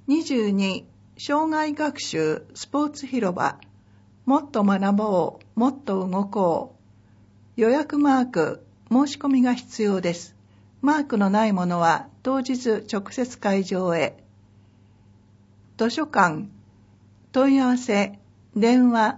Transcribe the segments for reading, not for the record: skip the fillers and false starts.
22、生涯学習スポーツ広場。もっと学ぼう、もっと動こう。予約マーク、申し込みが必要です。マークのないものは当日直接会場へ。図書館、問い合わせ、電話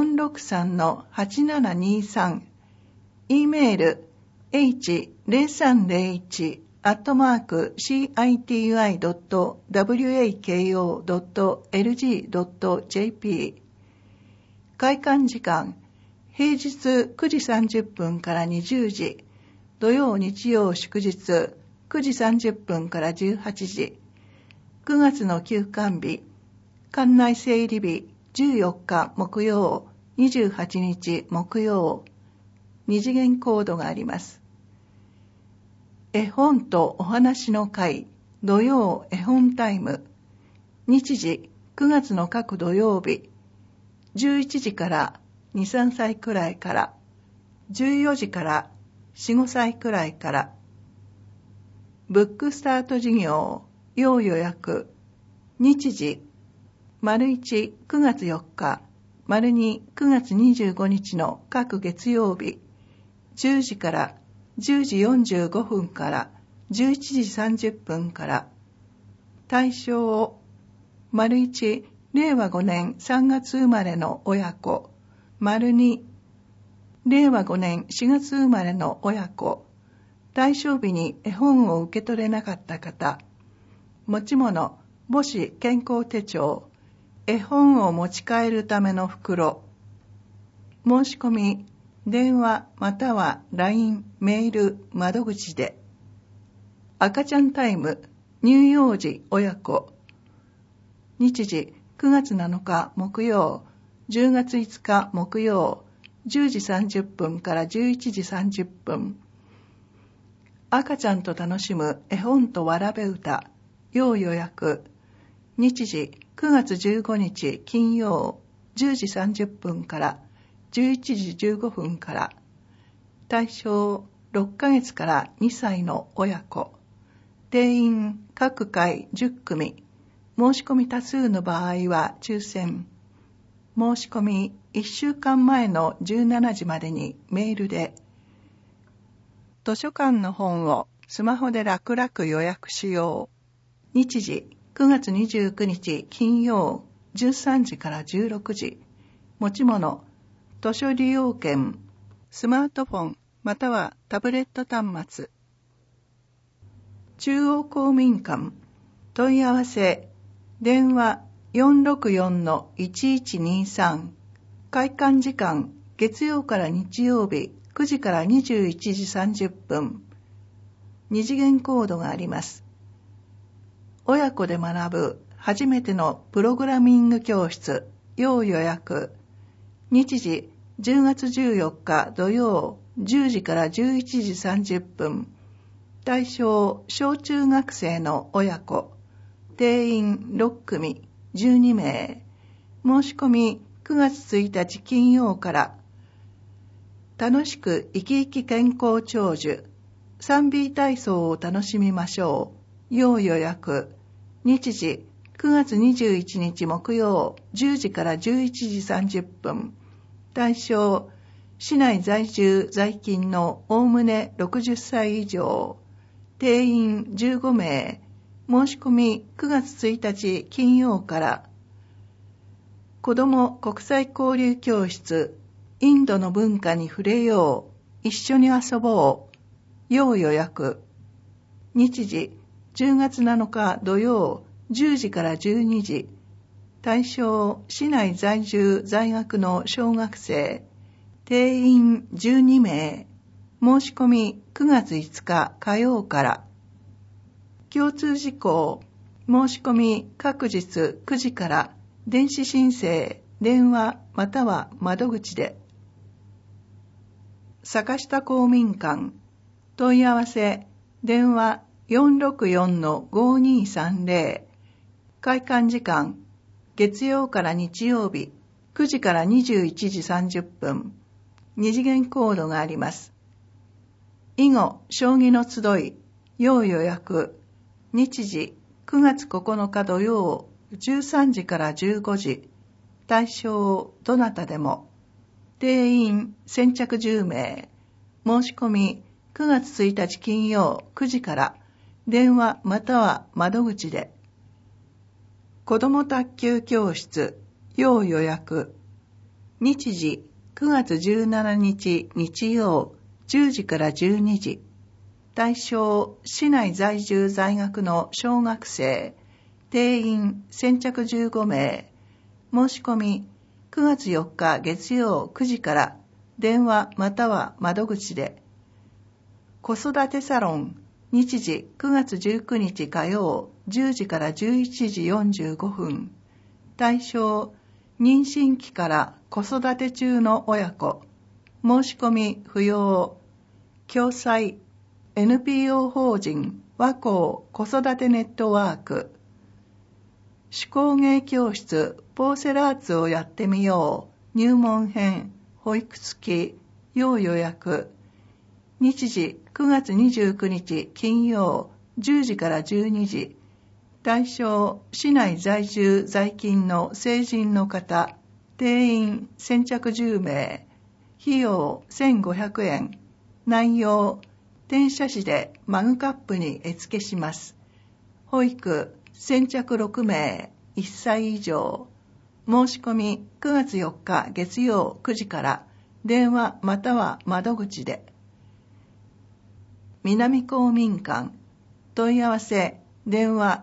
463-8723、E メール、h0301@citi.wako.lg.jp。開館時間、平日9時30分から20時、土曜日曜祝日9時30分から18時、9月の休館日、館内整理日14日木曜、28日木曜、二次元コードがあります。絵本とお話の会、土曜絵本タイム。日時、9月の各土曜日、11時から2、3歳くらいから、14時から4、5歳くらいから。ブックスタート事業、要予約。日時、1、9月4日、2、9月25日の各月曜日、10時から10時45分から11時30分から。対象、1、令和5年3月生まれの親子、2、令和5年4月生まれの親子。対象日に絵本を受け取れなかった方。持ち物、母子健康手帳、絵本を持ち帰るための袋。申し込み、電話または LINE、メール、窓口で。赤ちゃんタイム、乳幼児親子。日時、9月7日木曜、10月5日木曜、10時30分から11時30分。赤ちゃんと楽しむ絵本とわらべ歌、要予約。日時、9月15日金曜、10時30分から11時15分から。対象、6ヶ月から2歳の親子。定員、各回10組。申し込み多数の場合は抽選。申し込み1週間前の17時までにメールで。図書館の本をスマホで楽々予約しよう。日時、9月29日金曜、13時から16時。持ち物、図書利用券、スマートフォンまたはタブレット端末。中央公民館。問い合わせ、電話 464-1123。開館時間、月曜から日曜日9時から21時30分。二次元コードがあります。親子で学ぶ初めてのプログラミング教室、要予約。日時、10月14日土曜、10時から11時30分。対象、小中学生の親子。定員6組、12名。申し込み9月1日金曜から。楽しく生き生き健康長寿。3B 体操を楽しみましょう。要予約。日時、9月21日木曜、10時から11時30分。対象、市内在住在勤のおおむね60歳以上。定員15名。申し込み9月1日金曜から。子ども国際交流教室、インドの文化に触れよう。一緒に遊ぼう。要予約。日時、10月7日土曜、10時から12時。対象、市内在住在学の小学生。定員12名。申し込み9月5日火曜から。共通事項。申し込み各日9時から。電子申請、電話または窓口で。坂下公民館。問い合わせ、電話 464-5230。開館時間、月曜から日曜日、9時から21時30分。二次元コードがあります。囲碁、将棋の集い、要予約。日時、 9月9日土曜13時から15時、対象どなたでも。定員先着10名。申し込み9月1日金曜9時から電話または窓口で。子ども卓球教室要予約。日時9月17日日曜10時から12時。対象市内在住在学の小学生。定員先着15名。申し込み9月4日月曜9時から電話または窓口で。子育てサロン日時9月19日火曜10時から11時45分。対象妊娠期から子育て中の親子。申し込み不要。共済 NPO 法人和光子育てネットワーク。手工芸教室ポーセラーツをやってみよう。入門編保育付き要予約。日時9月29日金曜10時から12時。対象市内在住在勤の成人の方。定員先着10名。費用1500円。内容転写紙でマグカップに絵付けします。保育先着6名。1歳以上。申し込み9月4日月曜9時から電話または窓口で。南公民館。問い合わせ電話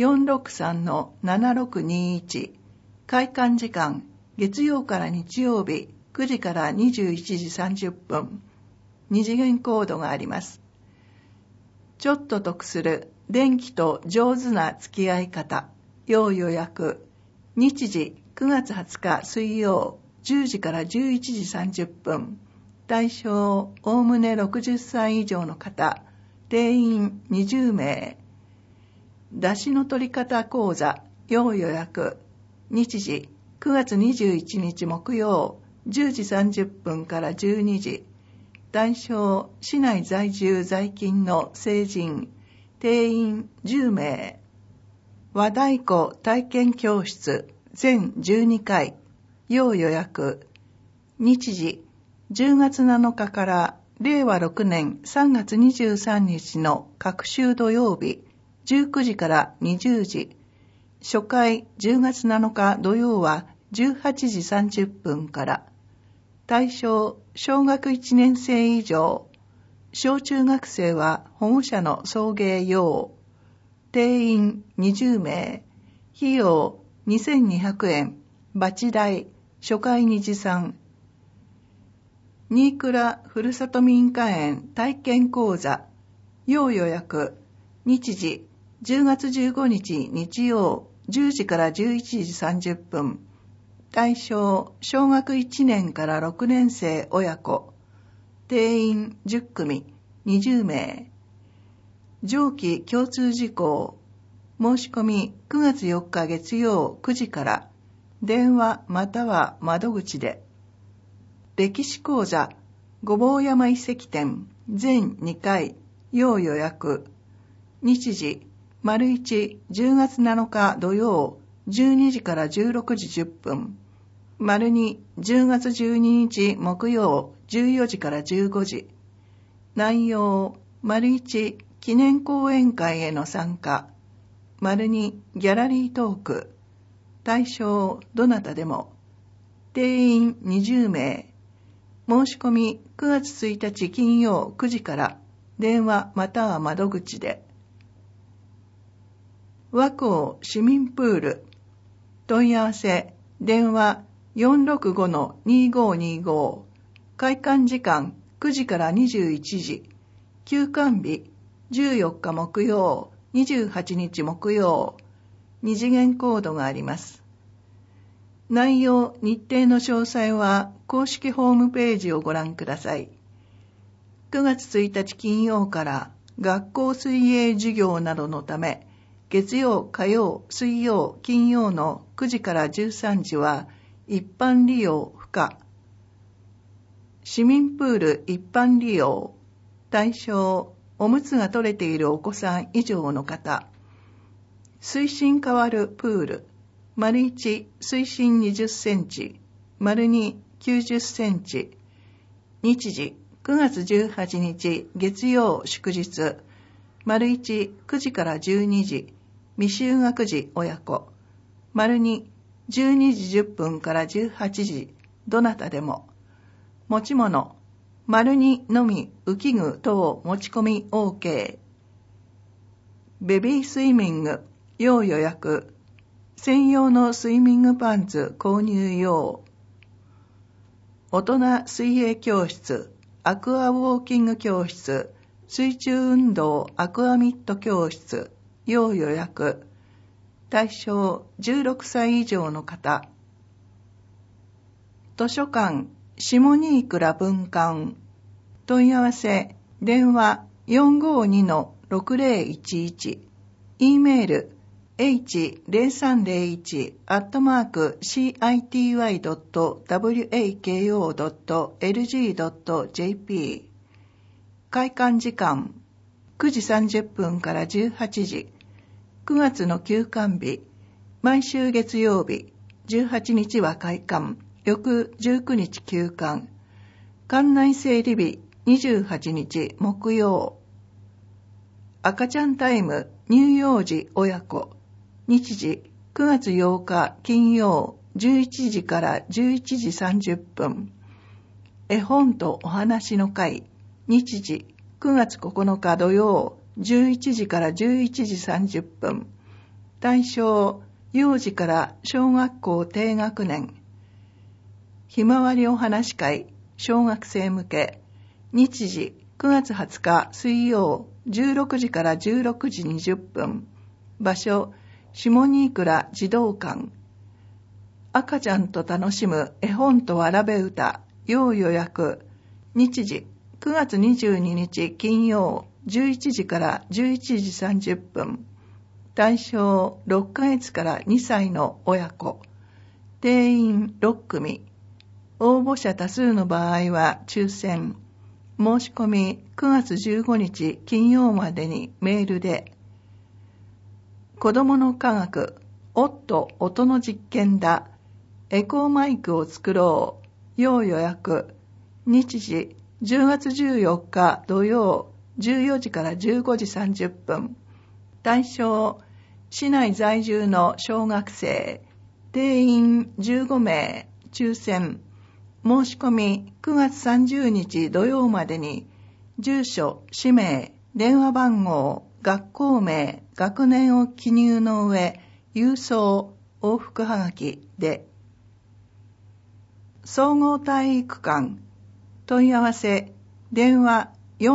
463-7621。開館時間月曜から日曜日9時から21時30分。2次元コードがあります。ちょっと得する電気と上手な付き合い方。要予約。日時9月20日水曜10時から11時30分。対象おおむね60歳以上の方。定員20名。出汁の取り方講座要予約。日時9月21日木曜10時30分から12時。対象市内在住在勤の成人。定員10名。和太鼓体験教室全12回要予約。日時10月7日から令和6年3月23日の各週土曜日19時から20時。初回10月7日土曜は18時30分から。対象小学1年生以上。小中学生は保護者の送迎要。定員20名。費用2200円。バチ代。初回に持参。新倉ふるさと民家園体験講座。要予約。日時10月15日日曜10時から11時30分。対象小学1年から6年生親子。定員10組20名。上記共通事項。申し込み9月4日月曜9時から電話または窓口で。歴史講座御坊山遺跡展全2回要予約。日時丸1 10月7日土曜12時から16時10分。丸2 10月12日木曜14時から15時。内容丸1記念講演会への参加。丸2ギャラリートーク。対象どなたでも。定員20名。申し込み9月1日金曜9時から電話または窓口で。和光市民プール。問い合わせ電話 465-2525。開館時間9時から21時。休館日14日木曜28日木曜。2次元コードがあります。内容日程の詳細は公式ホームページをご覧ください。9月1日金曜から学校水泳授業などのため、月曜、火曜、水曜、金曜の9時から13時は一般利用不可。市民プール一般利用。対象、おむつが取れているお子さん以上の方。 水深変わるプール、丸1、水深20センチ、丸2、90センチ。日時、9月18日、月曜祝日、丸1、9時から12時、未就学児親子、丸2、12時10分から18時、どなたでも。持ち物、丸2のみ浮き具等持ち込み OK。ベビースイミング、要予約。専用のスイミングパンツ購入用。大人水泳教室、アクアウォーキング教室、水中運動アクアミット教室、要予約。対象16歳以上の方。図書館、下新倉分館。問い合わせ、電話 452-6011。E メール、h0301@wako.lg.jp。 開館時間9時30分から18時。9月の休館日、毎週月曜日、18日は開館、翌19日休館。館内整理日、28日木曜。赤ちゃんタイム乳幼児親子。日時9月8日金曜11時から11時30分。絵本とお話の会。日時9月9日土曜11時から11時30分。対象幼児から小学校低学年。ひまわりお話会小学生向け。日時9月20日水曜16時から16時20分。場所下新倉児童館。赤ちゃんと楽しむ絵本とわらべ歌要予約。日時9月22日金曜11時から11時30分。対象6ヶ月から2歳の親子。定員6組。応募者多数の場合は抽選。申し込み9月15日金曜までにメールで。子供の科学、音の実験だ。エコーマイクを作ろう。要予約。日時10月14日土曜14時から15時30分。対象市内在住の小学生。定員15名。抽選。申し込み9月30日土曜までに住所、氏名、電話番号、学校名、学年を記入の上、郵送、往復はがきで。総合体育館。問い合わせ、電話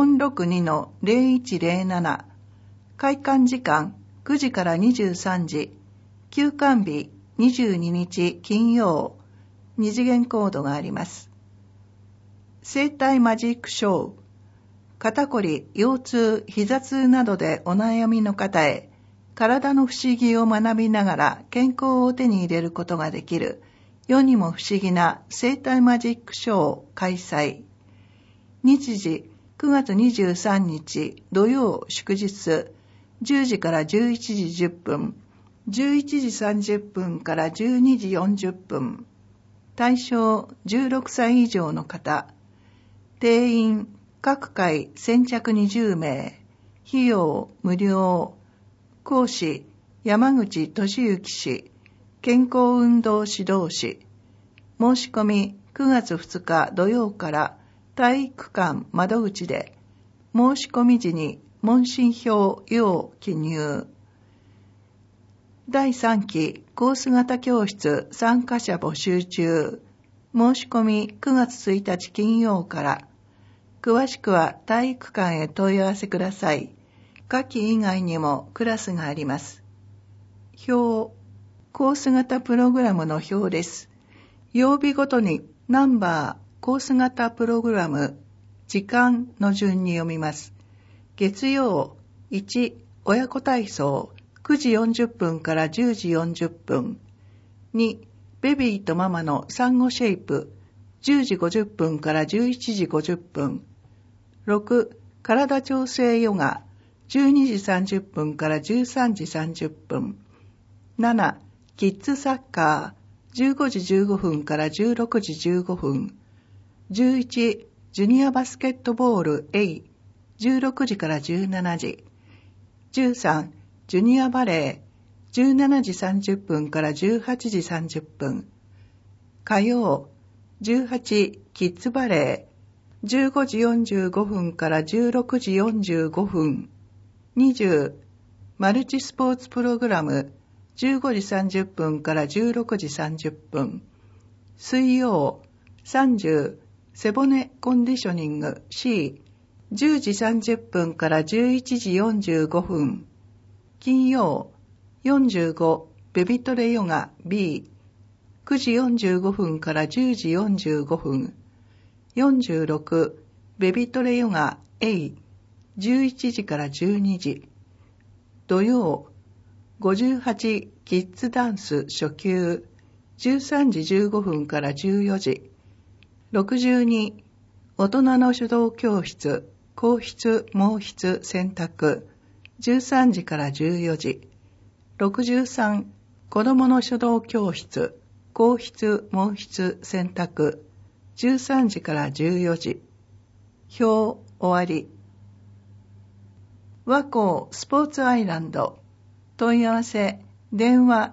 462-0107。開館時間9時から23時。休館日22日金曜。2次元コードがあります。生体マジックショー。肩こり、腰痛、膝痛などでお悩みの方へ、体の不思議を学びながら健康を手に入れることができる、世にも不思議な生体マジックショー開催。日時9月23日土曜祝日、10時から11時10分、11時30分から12時40分。対象16歳以上の方。定員各回先着20名。費用無料。講師山口俊之氏。健康運動指導士。申し込み9月2日土曜から体育館窓口で。申し込み時に問診票要記入。第3期コース型教室参加者募集中。申し込み9月1日金曜から。詳しくは体育館へ問い合わせください。夏季以外にもクラスがあります。表、コース型プログラムの表です。曜日ごとにナンバー、コース型プログラム、時間の順に読みます。月曜、1、親子体操、9時40分から10時40分。2、ベビーとママの産後シェイプ、10時50分から11時50分。6、体調整ヨガ、 12時30分から13時30分。7、キッズサッカー、15時15分から16時15分。11、ジュニアバスケットボール A、16時から17時。13、ジュニアバレー、17時30分から18時30分。火曜、18、キッズバレー、15時45分から16時45分。20、マルチスポーツプログラム、15時30分から16時30分。水曜、30、背骨コンディショニング C、10時30分から11時45分。金曜、45、ベビトレヨガ B、9時45分から10時45分。46、ベビトレヨガ A、11時から12時。土曜、58、キッズダンス初級、13時15分から14時。62、大人の書道教室、硬筆、毛筆、選択、13時から14時。63、子供の書道教室、硬筆、毛筆、選択、13時から14時。表、終わり。和光スポーツアイランド。問い合わせ、電話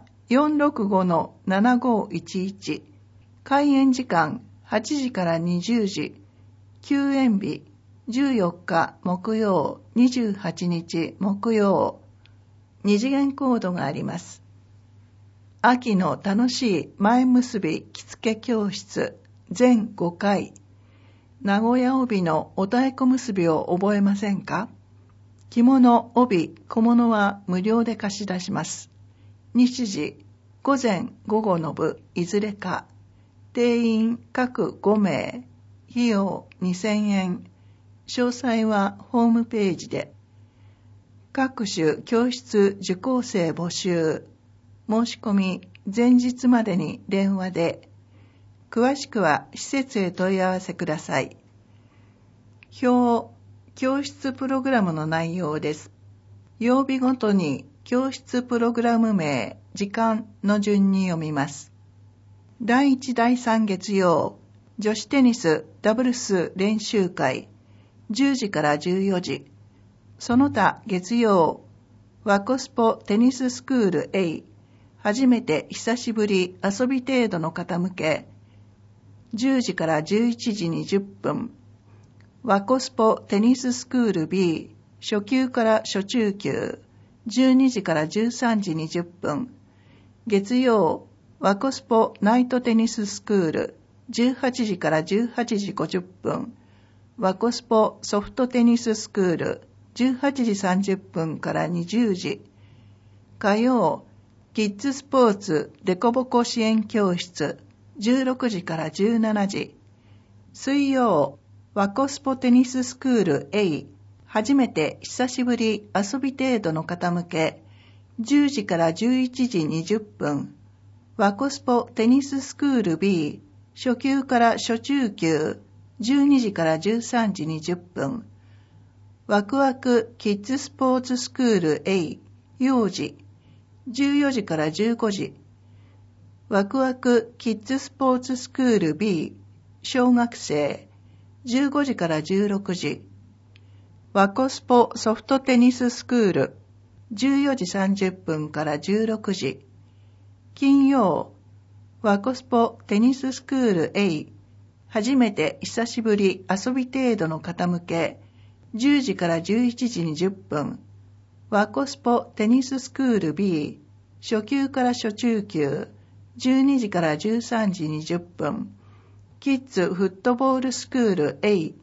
465-7511。開園時間8時から20時。休園日14日木曜、28日木曜。二次元コードがあります。秋の楽しい前結び着付け教室全5回。名古屋帯のお太鼓結びを覚えませんか？着物、帯、小物は無料で貸し出します。日時、午前午後の部いずれか。定員各5名。費用2000円。詳細はホームページで。各種教室受講生募集。申し込み前日までに電話で。詳しくは施設へ問い合わせください。表、教室プログラムの内容です。曜日ごとに教室プログラム名、時間の順に読みます。第1、第3月曜、女子テニスダブルス練習会、10時から14時。その他月曜、ワコスポテニススクール A、初めて久しぶり遊び程度の方向け、10時から11時20分。ワコスポテニススクール B、初級から初中級、12時から13時20分。月曜、ワコスポナイトテニススクール、18時から18時50分。ワコスポソフトテニススクール、18時30分から20時。火曜、キッズスポーツデコボコ支援教室、16時から17時。水曜、ワコスポテニススクール A、初めて久しぶり遊び程度の方向け、10時から11時20分。ワコスポテニススクール B、初級から初中級、12時から13時20分。ワクワクキッズスポーツスクール A、幼児、14時から15時。ワクワクキッズスポーツスクール B、小学生、15時から16時。ワコスポソフトテニススクール、14時30分から16時。金曜、ワコスポテニススクール A、初めて久しぶり遊び程度の方向け、10時から11時20分。ワコスポテニススクール B、初級から初中級、12時から13時20分。キッズフットボールスクール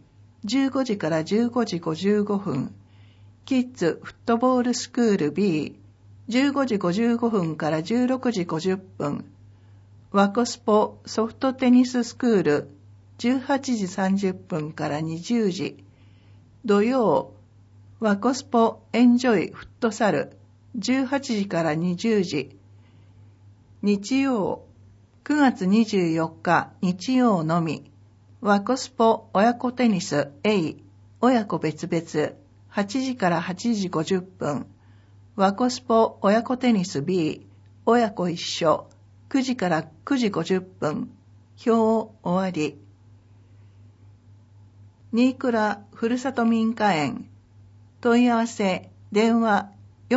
A、15時から15時55分。キッズフットボールスクール B、15時55分から16時50分。ワコスポソフトテニススクール、18時30分から20時。土曜、ワコスポエンジョイフットサル、18時から20時。日曜、9月24日日曜のみ、ワコスポ親子テニス A、親子別々、 8時から8時50分、ワコスポ親子テニス B、親子一緒、9時から9時50分、表終わり。新倉ふるさと民家園、問い合わせ、電話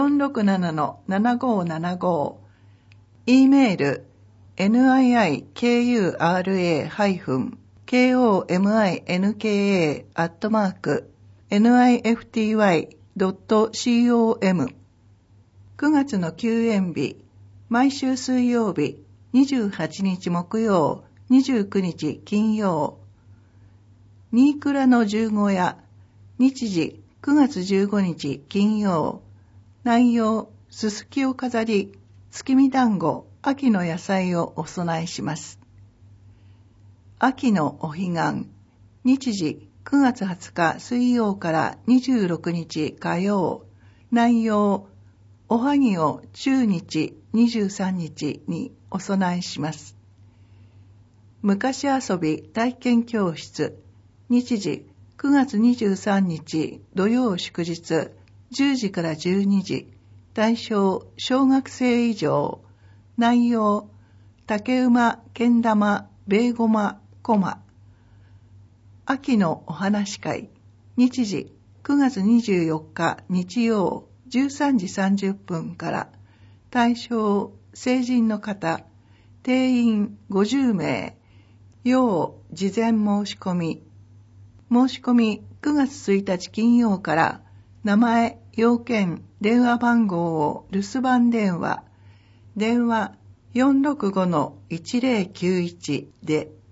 467-7575、E メール、nikurminka@nifty.com。 9月の休園日、毎週水曜日、28日木曜、29日金曜。新倉の十五夜、日時9月15日金曜。内容、すすきを飾り、月見団子、秋の野菜をお供えします。秋のお彼岸、日時9月20日水曜から26日火曜。内容、おはぎを中日23日にお供えします。昔遊び体験教室、日時9月23日土曜祝日10時から12時。対象小学生以上。内容、竹馬、けん玉、ベーゴマ、コマ。秋のお話会、日時9月24日日曜13時30分から。対象成人の方、定員50名。要事前申し込み。申し込み9月1日金曜から。名前、要件、電話番号を留守番電話。電話 465-1091 で